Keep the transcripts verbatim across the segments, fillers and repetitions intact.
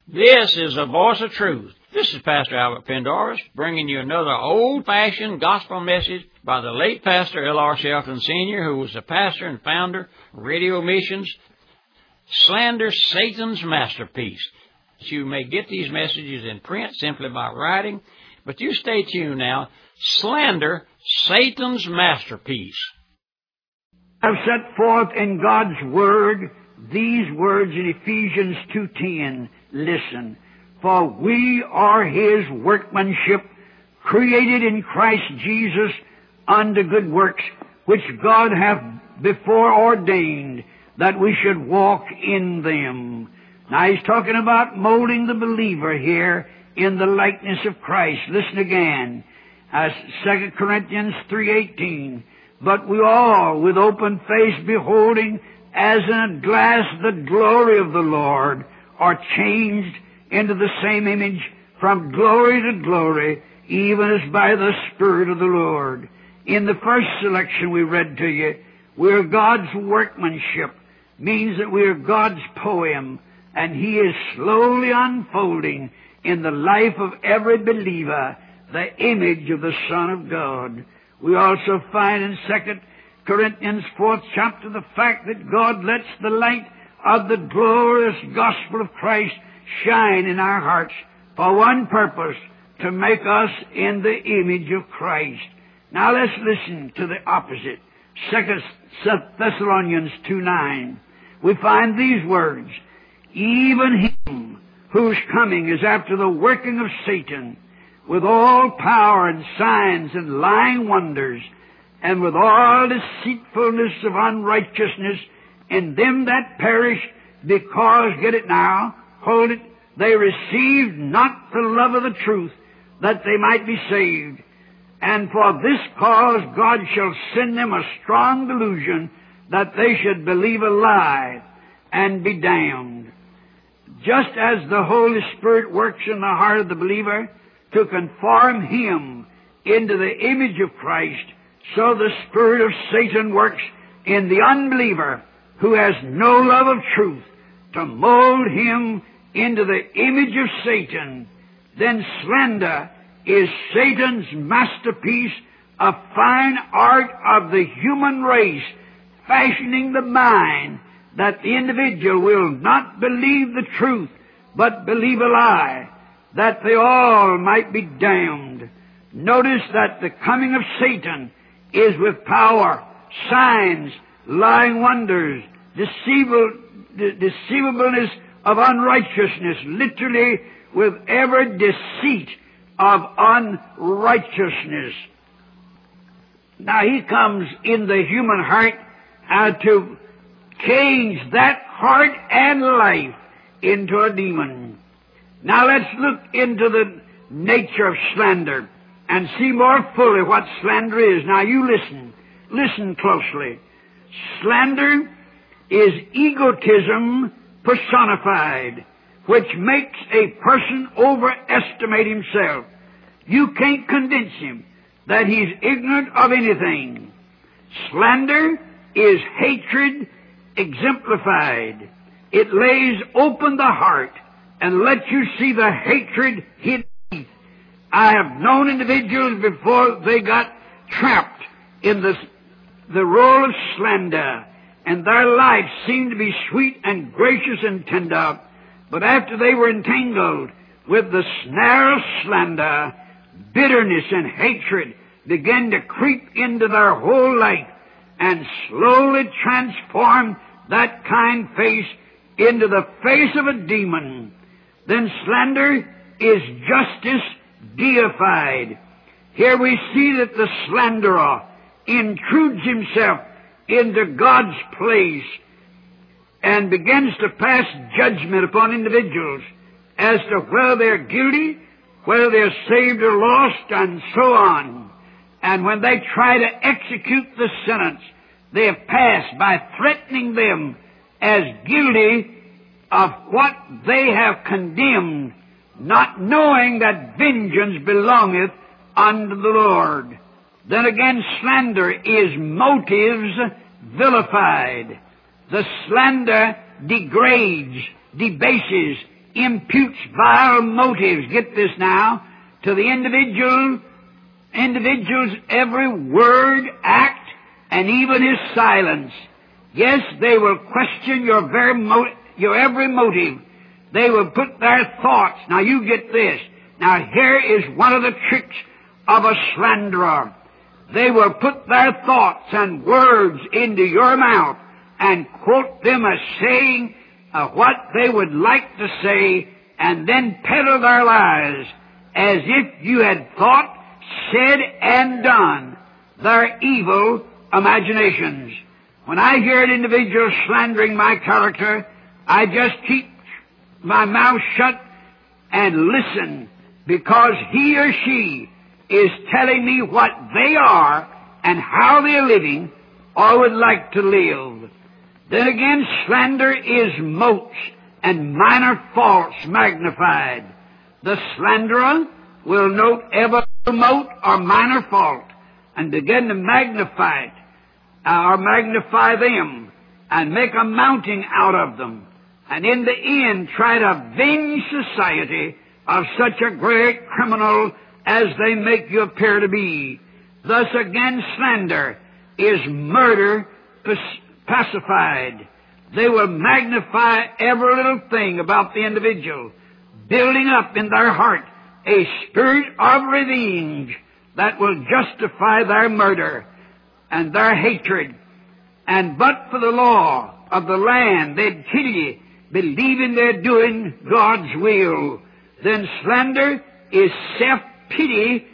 This is the voice of truth. This is Pastor Albert Pendarvis bringing you another old-fashioned gospel message by the late Pastor L R Shelton Senior, who was the pastor and founder of Radio Missions. Slander, Satan's Masterpiece. You may get these messages in print simply by writing, but you stay tuned now. Slander, Satan's Masterpiece. I've set forth in God's Word these words in Ephesians two ten. Listen, for we are His workmanship, created in Christ Jesus unto good works, which God hath before ordained that we should walk in them. Now He's talking about molding the believer here in the likeness of Christ. Listen again, as Second Corinthians three eighteen. But we all, with open face, beholding as in a glass the glory of the Lord, are changed into the same image from glory to glory, even as by the Spirit of the Lord. In the first selection we read to you, we are God's workmanship, means that we are God's poem, and He is slowly unfolding in the life of every believer the image of the Son of God. We also find in Second Corinthians fourth chapter the fact that God lets the light of the glorious gospel of Christ shine in our hearts for one purpose, to make us in the image of Christ. Now let's listen to the opposite. Second Thessalonians two nine. We find these words, even Him whose coming is after the working of Satan, with all power and signs and lying wonders, and with all deceitfulness of unrighteousness in them that perish, because, get it now, hold it, they received not the love of the truth, that they might be saved. And for this cause God shall send them a strong delusion, that they should believe a lie and be damned. Just as the Holy Spirit works in the heart of the believer to conform him into the image of Christ, so the spirit of Satan works in the unbeliever who has no love of truth to mold him into the image of Satan. Then slander is Satan's masterpiece, a fine art of the human race, fashioning the mind that the individual will not believe the truth, but believe a lie, that they all might be damned. Notice that the coming of Satan is with power, signs, lying wonders, deceival, de- deceivableness of unrighteousness, literally with every deceit of unrighteousness. Now He comes in the human heart uh, to change that heart and life into a demon. Now let's look into the nature of slander and see more fully what slander is. Now you listen. Listen closely. Slander is egotism personified, which makes a person overestimate himself. You can't convince him that he's ignorant of anything. Slander is hatred exemplified. It lays open the heart and lets you see the hatred hidden. I have known individuals before they got trapped in the, the role of slander, and their life seemed to be sweet and gracious and tender, but after they were entangled with the snare of slander, bitterness and hatred began to creep into their whole life and slowly transform that kind face into the face of a demon. Then slander is justice deified. Here we see that the slanderer intrudes himself into God's place and begins to pass judgment upon individuals as to whether they're guilty, whether they're saved or lost, and so on. And when they try to execute the sentence, they have passed by threatening them as guilty of what they have condemned, not knowing that vengeance belongeth unto the Lord. Then again, slander is motives vilified. The slander degrades, debases, imputes vile motives, get this now, to the individual, individual's every word, act, and even his silence. Yes, they will question your very mo- your every motive. They will put their thoughts. Now you get this. Now here is one of the tricks of a slanderer. They will put their thoughts and words into your mouth and quote them as saying uh, what they would like to say, and then peddle their lies as if you had thought, said, and done their evil imaginations. When I hear an individual slandering my character, I just keep my mouth shut and listen, because he or she is telling me what they are and how they're living or would like to live. Then again, slander is motes and minor faults magnified. The slanderer will note every mote or minor fault and begin to magnify it, uh, or magnify them and make a mounting out of them, and in the end try to avenge society of such a great criminal as they make you appear to be. Thus again, slander is murder pacified. They will magnify every little thing about the individual, building up in their heart a spirit of revenge that will justify their murder and their hatred. And but for the law of the land, they'd kill you, believing they're doing God's will. Then slander is self-pity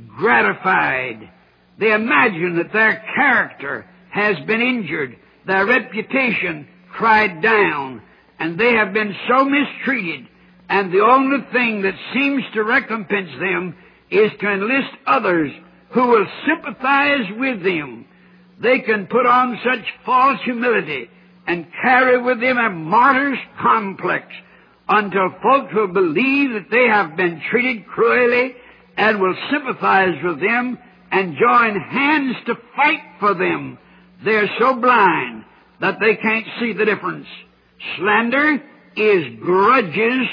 gratified. They imagine that their character has been injured, their reputation cried down, and they have been so mistreated, and the only thing that seems to recompense them is to enlist others who will sympathize with them. They can put on such false humility and carry with them a martyr's complex until folks will believe that they have been treated cruelly and will sympathize with them and join hands to fight for them. They're so blind that they can't see the difference. Slander is grudges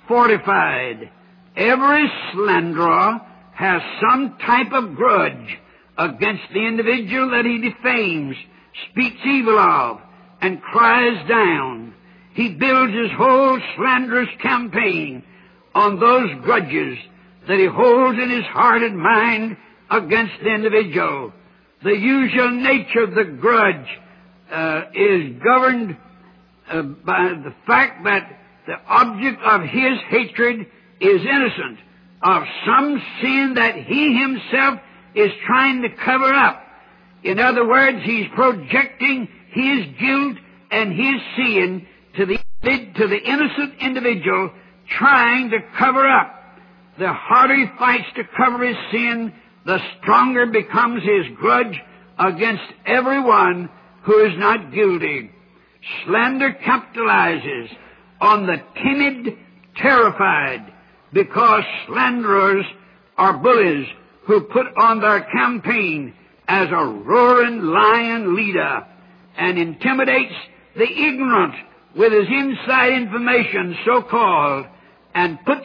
fortified. Every slanderer has some type of grudge against the individual that he defames, speaks evil of, and cries down. He builds his whole slanderous campaign on those grudges that he holds in his heart and mind against the individual. The usual nature of the grudge uh, is governed uh, by the fact that the object of his hatred is innocent of some sin that he himself is trying to cover up. In other words, he's projecting his guilt and his sin to the, to the innocent individual, trying to cover up. The harder he fights to cover his sin, the stronger becomes his grudge against everyone who is not guilty. Slander capitalizes on the timid, terrified, because slanderers are bullies who put on their campaign as a roaring lion leader and intimidates the ignorant with his inside information, so-called, and puts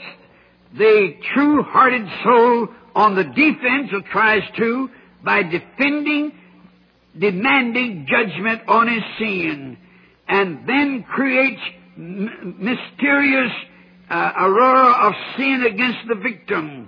the true-hearted soul on the defense, or tries to, by defending, demanding judgment on his sin, and then creates m- mysterious uh, aurora of sin against the victim.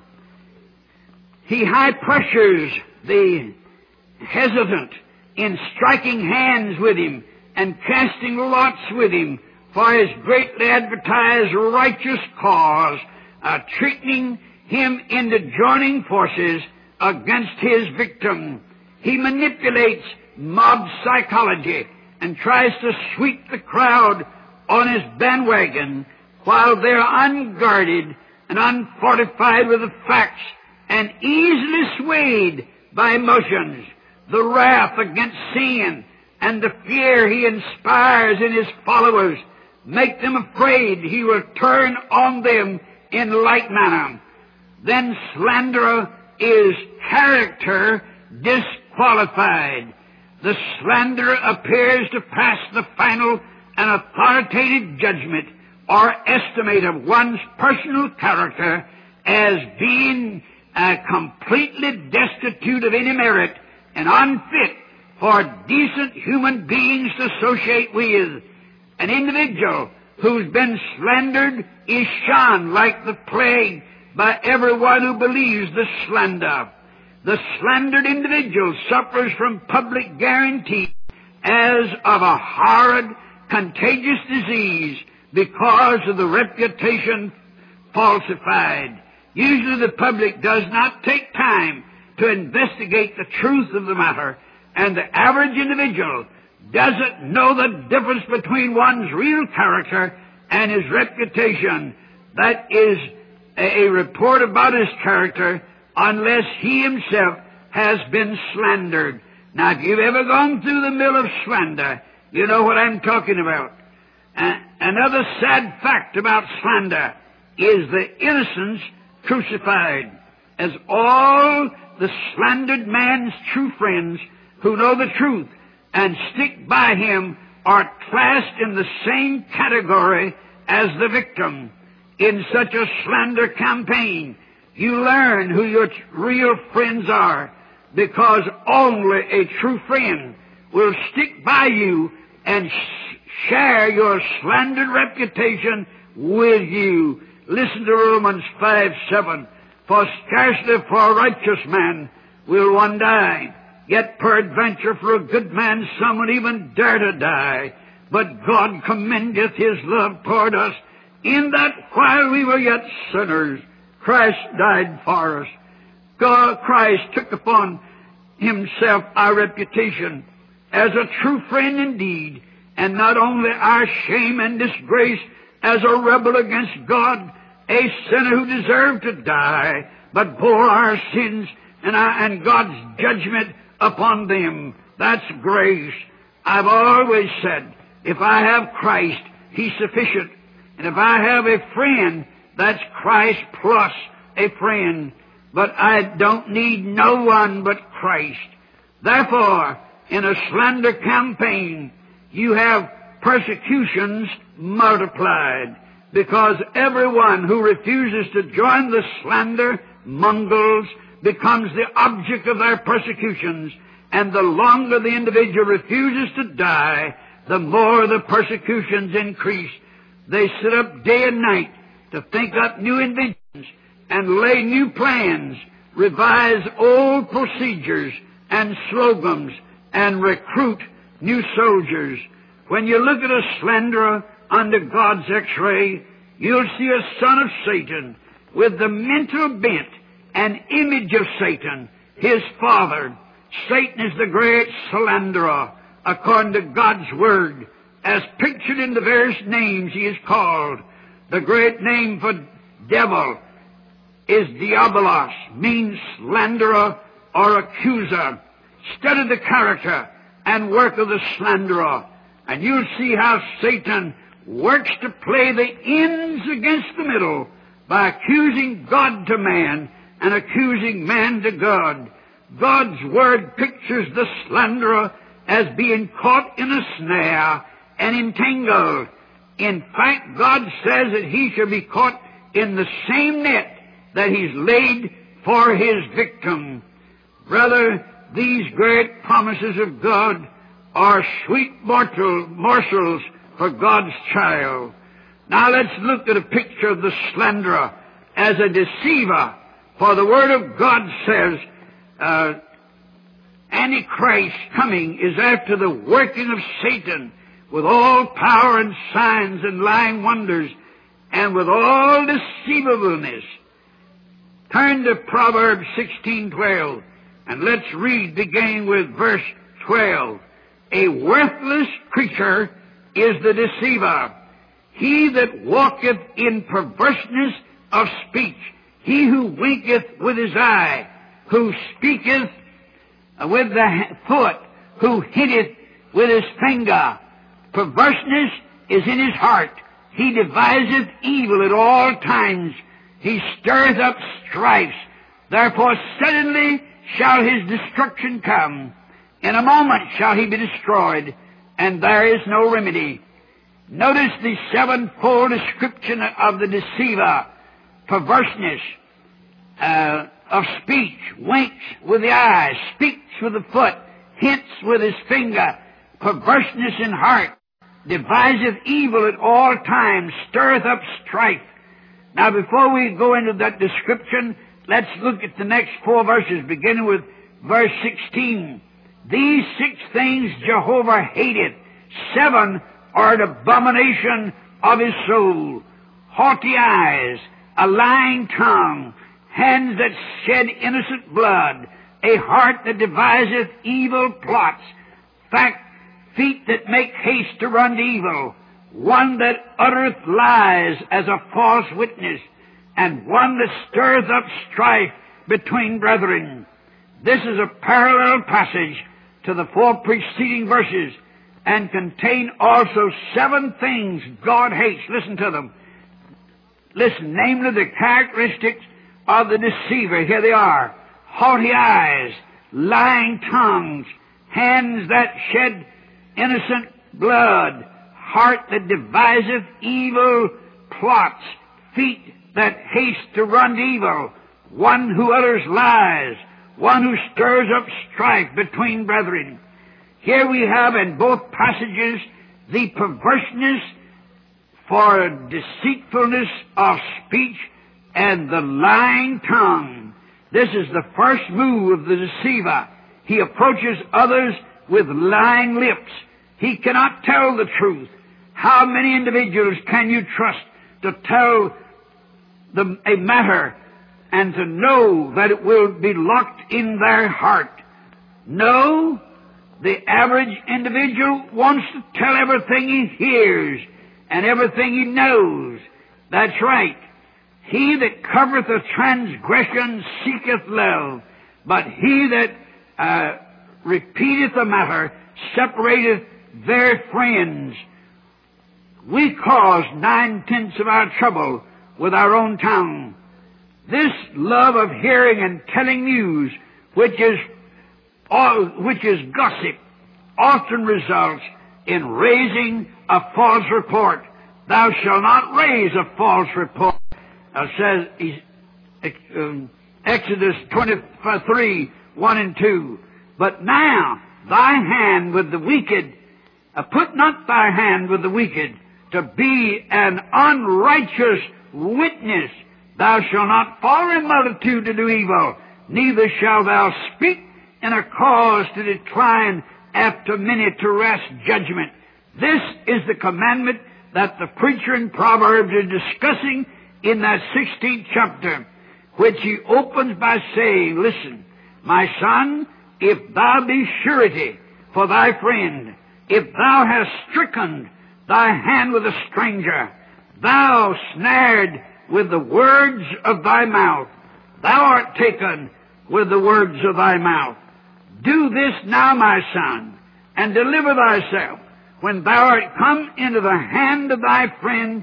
He high pressures the hesitant in striking hands with him and casting lots with him for his greatly advertised righteous cause, uh, treating him into joining forces against his victim. He manipulates mob psychology and tries to sweep the crowd on his bandwagon while they're unguarded and unfortified with the facts and easily swayed by emotions. The wrath against sin and the fear he inspires in his followers make them afraid he will turn on them in like manner. Then slanderer is character disqualified. The slanderer appears to pass the final and authoritative judgment or estimate of one's personal character as being uh, completely destitute of any merit and unfit for decent human beings to associate with. An individual who's been slandered is shunned like the plague by everyone who believes the slander. The slandered individual suffers from public guarantee as of a horrid, contagious disease because of the reputation falsified. Usually the public does not take time to investigate the truth of the matter, and the average individual doesn't know the difference between one's real character and his reputation. That is a, a report about his character unless he himself has been slandered. Now, if you've ever gone through the mill of slander, you know what I'm talking about. Uh, another sad fact about slander is the innocence crucified, as all the slandered man's true friends who know the truth and stick by him are classed in the same category as the victim. In such a slander campaign, you learn who your real friends are, because only a true friend will stick by you and sh- share your slandered reputation with you. Listen to Romans five seven. For scarcely for a righteous man will one die, yet peradventure for a good man some would even dare to die. But God commendeth His love toward us, in that while we were yet sinners, Christ died for us. God, Christ took upon Himself our reputation as a true friend indeed, and not only our shame and disgrace as a rebel against God, a sinner who deserved to die, but bore our sins and, our, and God's judgment upon them. That's grace. I've always said, if I have Christ, He's sufficient. And if I have a friend, that's Christ plus a friend. But I don't need no one but Christ. Therefore, in a slander campaign, you have persecutions multiplied, because everyone who refuses to join the slander mongers becomes the object of their persecutions, and the longer the individual refuses to die, the more the persecutions increase. They sit up day and night to think up new inventions and lay new plans, revise old procedures and slogans, and recruit new soldiers. When you look at a slanderer under God's X-ray, you'll see a son of Satan with the mental bent and image of Satan, his father. Satan is the great slanderer, according to God's Word, as pictured in the various names he is called. The great name for devil is Diabolos, means slanderer or accuser. Study the character and work of the slanderer, and you'll see how Satan works to play the ends against the middle by accusing God to man and accusing man to God. God's Word pictures the slanderer as being caught in a snare and entangled. In fact, God says that he shall be caught in the same net that He's laid for His victim. Brother, these great promises of God are sweet mortal morsels for God's child. Now let's look at a picture of the slanderer as a deceiver. For the Word of God says, uh, Antichrist coming is after the working of Satan with all power and signs and lying wonders and with all deceivableness. Turn to Proverbs sixteen twelve, and let's read beginning with verse twelve. A worthless creature is the deceiver, he that walketh in perverseness of speech, he who winketh with his eye, who speaketh with the foot, who hitteth with his finger. Perverseness is in his heart. He deviseth evil at all times. He stirreth up strifes. Therefore suddenly shall his destruction come. In a moment shall he be destroyed, and there is no remedy. Notice the sevenfold description of the deceiver. Perverseness uh, of speech, winks with the eye, speaks with the foot, hints with his finger, perverseness in heart, deviseth evil at all times, stirreth up strife. Now, before we go into that description, let's look at the next four verses, beginning with verse sixteen. These six things Jehovah hateth. Seven are an abomination of his soul. Haughty eyes, a lying tongue, hands that shed innocent blood, a heart that deviseth evil plots, fact, feet that make haste to run to evil, one that uttereth lies as a false witness, and one that stirreth up strife between brethren. This is a parallel passage to the four preceding verses, and contain also seven things God hates. Listen to them. Listen, namely the characteristics of the deceiver. Here they are. Haughty eyes, lying tongues, hands that shed innocent blood, heart that deviseth evil plots, feet that haste to run to evil, one who utters lies, one who stirs up strife between brethren. Here we have in both passages the perverseness for deceitfulness of speech and the lying tongue. This is the first move of the deceiver. He approaches others with lying lips. He cannot tell the truth. How many individuals can you trust to tell the, a matter and to know that it will be locked in their heart? No. The average individual wants to tell everything he hears and everything he knows. That's right. He that covereth a transgression seeketh love, but he that uh, repeateth the matter separateth their friends. We cause nine-tenths of our trouble with our own tongue. This love of hearing and telling news, which is all, which is gossip, often results in raising a false report. Thou shalt not raise a false report. Now says um, Exodus twenty-three, one and two. But now thy hand with the wicked, uh, put not thy hand with the wicked, to be an unrighteous witness. Thou shalt not follow a multitude to do evil, neither shalt thou speak in a cause to decline after many to wrest judgment. This is the commandment that the preacher in Proverbs is discussing in that sixteenth chapter, which he opens by saying, listen, my son, if thou be surety for thy friend, if thou hast stricken thy hand with a stranger, thou snared with the words of thy mouth, thou art taken with the words of thy mouth. Do this now, my son, and deliver thyself. When thou art come into the hand of thy friend,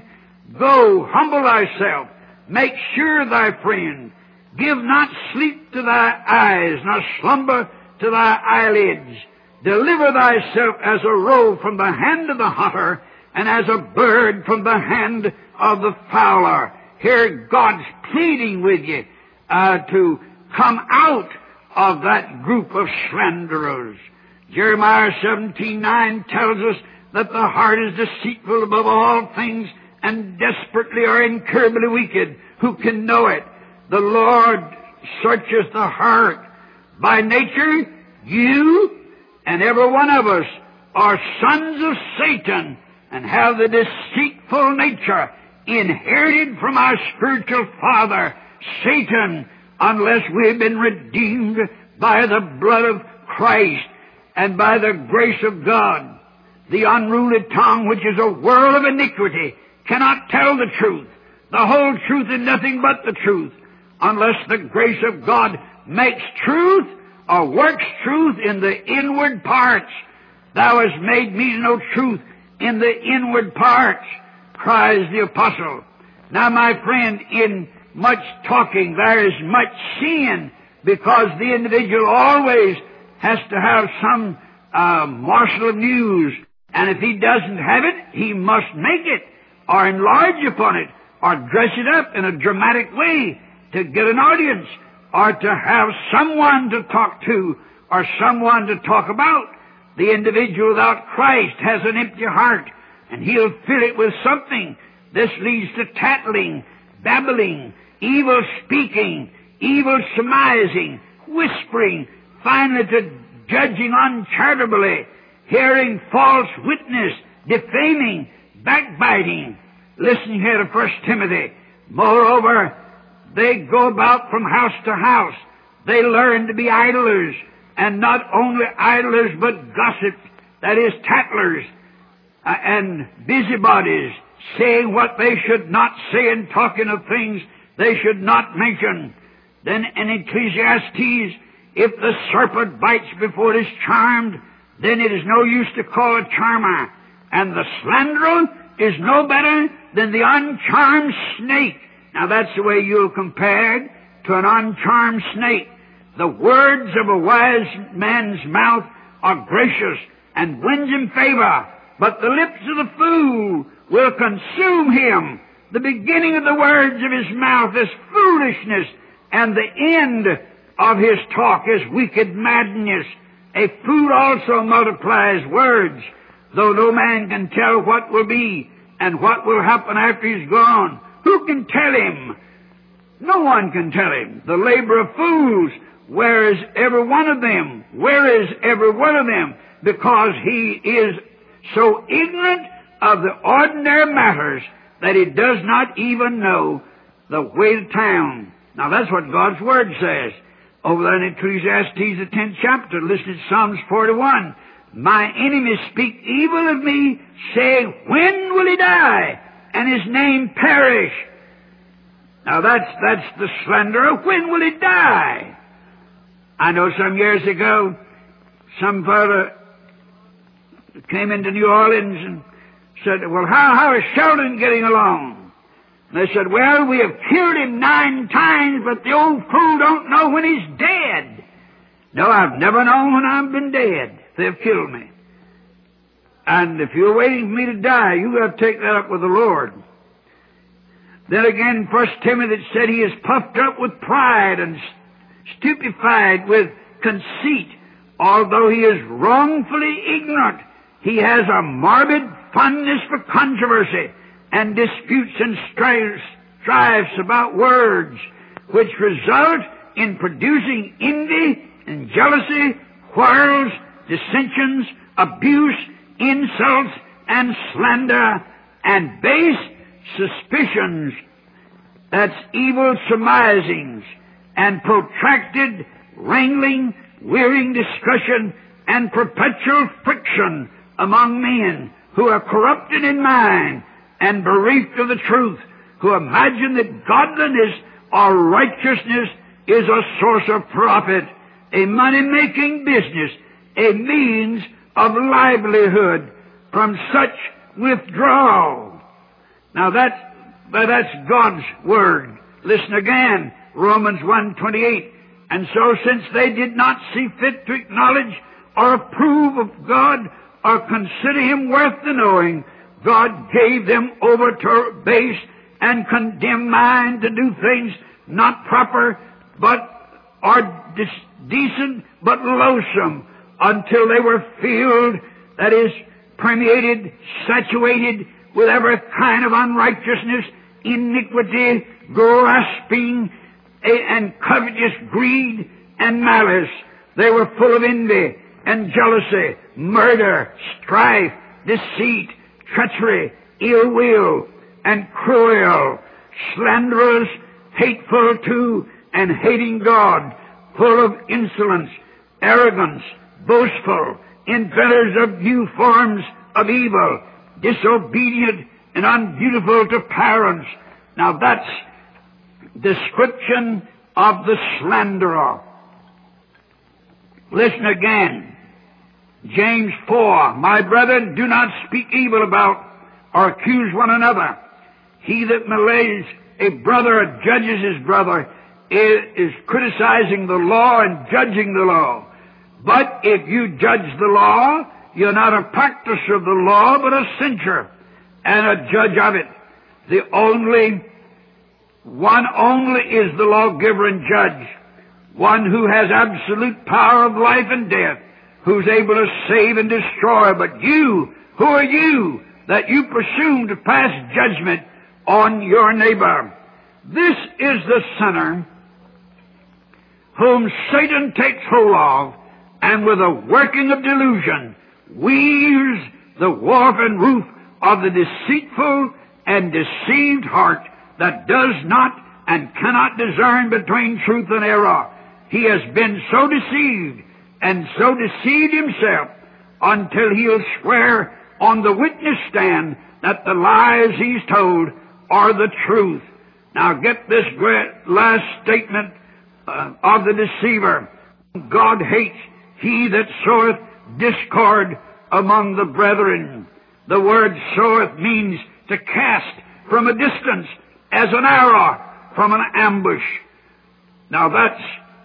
go, humble thyself, make sure thy friend. Give not sleep to thy eyes, nor slumber to thy eyelids. Deliver thyself as a roe from the hand of the hunter, and as a bird from the hand of the fowler. Here God's pleading with you uh, to come out of that group of slanderers. Jeremiah seventeen nine tells us that the heart is deceitful above all things and desperately or incurably wicked. Who can know it? The Lord searcheth the heart. By nature, you and every one of us are sons of Satan and have the deceitful nature inherited from our spiritual father, Satan, unless we have been redeemed by the blood of Christ and by the grace of God. The unruly tongue, which is a world of iniquity, cannot tell the truth. The whole truth and nothing but the truth, unless the grace of God makes truth or works truth in the inward parts. Thou hast made me to know truth in the inward parts, cries the apostle. Now, my friend, in much talking there is much sin, because the individual always has to have some uh, morsel of news And if he doesn't have it, he must make it, or enlarge upon it, or dress it up in a dramatic way to get an audience, or to have someone to talk to, or someone to talk about. The individual without Christ has an empty heart, and he'll fill it with something. This leads to tattling, babbling, evil speaking, evil surmising, whispering, finally to judging uncharitably, hearing false witness, defaming, backbiting. Listen here to First Timothy. Moreover, they go about from house to house. They learn to be idlers, and not only idlers, but gossips, that is, tattlers, uh, and busybodies, saying what they should not say and talking of things they should not mention. Then in Ecclesiastes, if the serpent bites before it is charmed, then it is no use to call a charmer. And the slanderer is no better than the uncharmed snake. Now that's the way you'll compare it to an uncharmed snake. The words of a wise man's mouth are gracious and wins him favor, but the lips of the fool will consume him. The beginning of the words of his mouth is foolishness, and the end of his talk is wicked madness. A fool also multiplies words, though no man can tell what will be and what will happen after he's gone. Who can tell him? No one can tell him. The labor of fools, where is every one of them? Where is every one of them? Because he is so ignorant of the ordinary matters that he does not even know the way to town. Now that's what God's Word says. Over there in Ecclesiastes, the tenth chapter, listen to Psalms forty-one. My enemies speak evil of me, saying, when will he die, and his name perish? Now that's, that's the slanderer. When will he die? I know some years ago, some fellow came into New Orleans and said, well, how, how is Sheldon getting along? And they said, well, we have killed him nine times, but the old fool don't know when he's dead. No, I've never known when I've been dead. They've killed me. And if you're waiting for me to die, you've got to take that up with the Lord. Then again, First Timothy said he is puffed up with pride and stupefied with conceit. Although he is wrongfully ignorant, he has a morbid fondness for controversy and disputes and strifes, strifes about words, which result in producing envy and jealousy, quarrels, dissensions, abuse, insults, and slander, and base suspicions. That's evil surmisings, and protracted wrangling, wearying discussion, and perpetual friction among men who are corrupted in mind and bereft of the truth, who imagine that godliness or righteousness is a source of profit, a money-making business, a means of livelihood. From such withdrawal. Now that's, that's God's Word. Listen again, Romans one twenty-eight. And so since they did not see fit to acknowledge or approve of God or consider Him worth the knowing, God gave them over to a base and condemned mind to do things not proper, but or dis- decent, but loathsome, until they were filled, that is, permeated, saturated with every kind of unrighteousness, iniquity, grasping, and covetous greed and malice. They were full of envy and jealousy, murder, strife, deceit, treachery, ill will, and cruel, slanderous, hateful to and hating God, full of insolence, arrogance, boastful, inventors of new forms of evil, disobedient and undutiful to parents. Now that's description of the slanderer. Listen again. James four, my brethren, do not speak evil about or accuse one another. He that malays a brother or judges his brother is, is criticizing the law and judging the law. But if you judge the law, You're not a practicer of the law, but a censor and a judge of it. The only, one only is the lawgiver and judge, one who has absolute power of life and death, who's able to save and destroy. But you, who are you, that you presume to pass judgment on your neighbor? This is the sinner whom Satan takes hold of, and with a working of delusion weaves the warp and woof of the deceitful and deceived heart that does not and cannot discern between truth and error. He has been so deceived and so deceived himself until he'll swear on the witness stand that the lies he's told are the truth. Now get this great last statement uh, of the deceiver. God hates he that soweth discord among the brethren. The word soweth means to cast from a distance as an arrow from an ambush. Now that's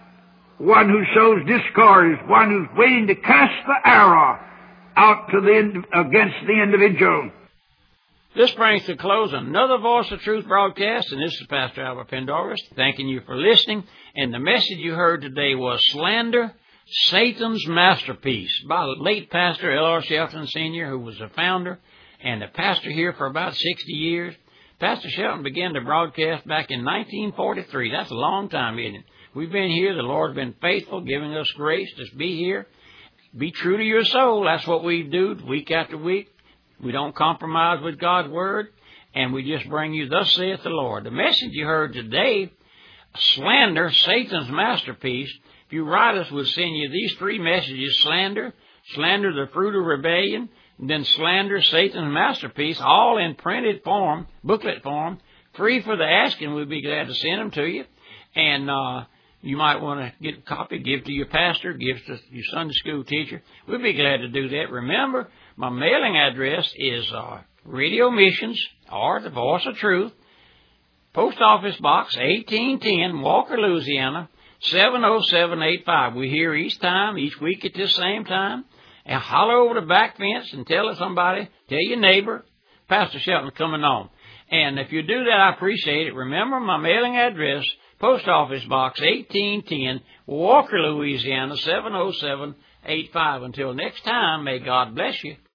one who sows discord, is one who's waiting to cast the arrow out to the against the individual. This brings to close another Voice of Truth broadcast, and this is Pastor Albert Pendarvis thanking you for listening. And the message you heard today was Slander, Satan's Masterpiece, by late Pastor L R Shelton Senior, who was the founder and the pastor here for about sixty years. Pastor Shelton began to broadcast back in nineteen forty-three. That's a long time, isn't it? We've been here. The Lord's been faithful, giving us grace to be here. Be true to your soul. That's what we do week after week. We don't compromise with God's Word, and we just bring you, thus saith the Lord. The message you heard today, Slander, Satan's Masterpiece. If you write us, we'll send you these three messages: slander, slander, the fruit of rebellion, and then slander, Satan's Masterpiece, all in printed form, booklet form, free for the asking. We'd be glad to send them to you. And uh, you might want to get a copy, give to your pastor, give to your Sunday school teacher. We'd be glad to do that. Remember, my mailing address is uh, Radio Missions, or the Voice of Truth, Post Office Box eighteen ten, Walker, Louisiana, seven oh seven eight five. We're here each time, each week at this same time. And holler over the back fence and tell somebody, tell your neighbor, Pastor Shelton coming on. And if you do that, I appreciate it. Remember my mailing address, Post Office Box eighteen ten, Walker, Louisiana, seven oh seven eight five. Until next time, may God bless you.